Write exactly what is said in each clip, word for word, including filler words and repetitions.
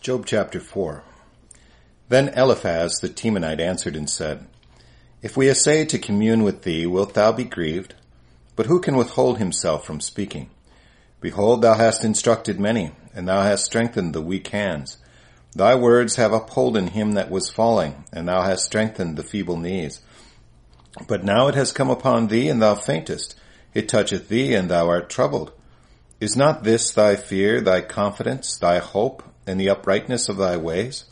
Job chapter four. Then Eliphaz the Temanite answered and said, If we essay to commune with thee, wilt thou be grieved? But who can withhold himself from speaking? Behold, thou hast instructed many, and thou hast strengthened the weak hands. Thy words have upholden him that was falling, and thou hast strengthened the feeble knees. But now it has come upon thee, and thou faintest. It toucheth thee, and thou art troubled. Is not this thy fear, thy confidence, thy hope, and the uprightness of thy ways?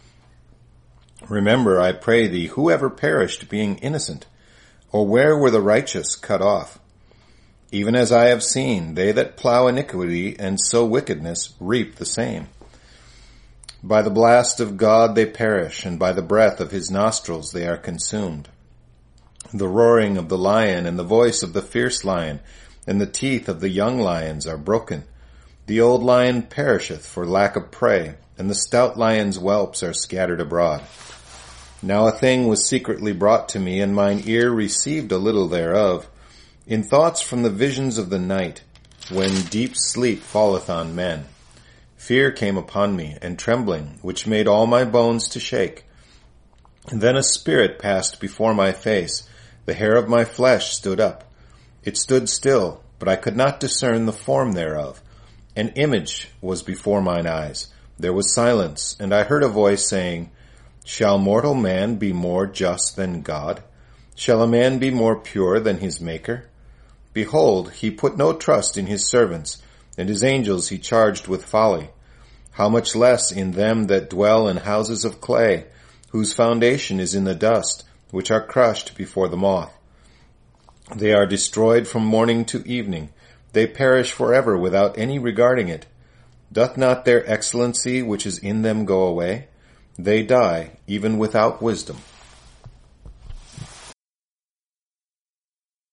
Remember, I pray thee, who ever perished being innocent? Or where were the righteous cut off? Even as I have seen, they that plow iniquity and sow wickedness reap the same. By the blast of God they perish, and by the breath of his nostrils they are consumed. The roaring of the lion and the voice of the fierce lion and the teeth of the young lions are broken. The old lion perisheth for lack of prey, and the stout lion's whelps are scattered abroad. Now a thing was secretly brought to me, and mine ear received a little thereof, in thoughts from the visions of the night, when deep sleep falleth on men. Fear came upon me, and trembling, which made all my bones to shake. And then a spirit passed before my face, the hair of my flesh stood up. It stood still, but I could not discern the form thereof. An image was before mine eyes. There was silence, and I heard a voice saying, Shall mortal man be more just than God? Shall a man be more pure than his Maker? Behold, he put no trust in his servants, and his angels he charged with folly. How much less in them that dwell in houses of clay, whose foundation is in the dust, which are crushed before the moth. They are destroyed from morning to evening. They perish forever without any regarding it. Doth not their excellency which is in them go away? They die even without wisdom.